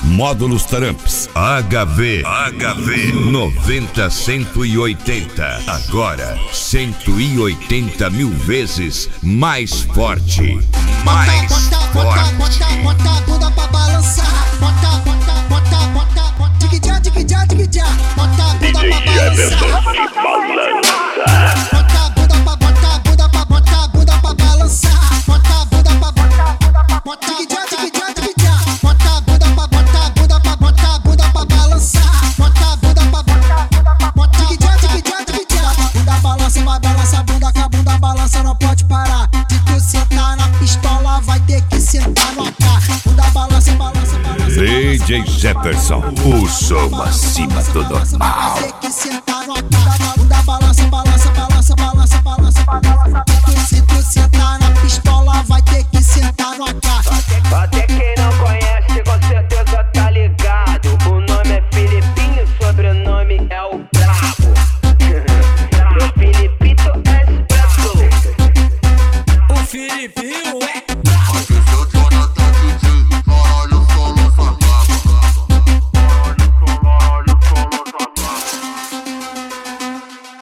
Módulos Taramps HV 90-180. Agora 180 mil vezes mais forte. Mais forte. Bota a bunda pra balançar. Bota a bunda pra balançar. Bota a bunda pra balançar. Bota a bunda pra balançar. Bota a bunda pra bota a bunda pra balançar. Bota a bunda pra bunda balança, vai balança a bunda, que a bunda balança, não pode parar. Se tu sentar na pistola, vai ter que sentar no AK. Bunda balança, balança, balança. DJ Jefferson, o som acima do normal. Vai ter que sentar no AK. Bunda balança, balança, balança, balança, balança, balança. Se tu sentar na pistola, vai ter que sentar no AK. Até quem não conhece, com certeza tá ligado. O nome é Filipinho, sobrenome é o Brabo. O Filipito Expresso. O Filipinho é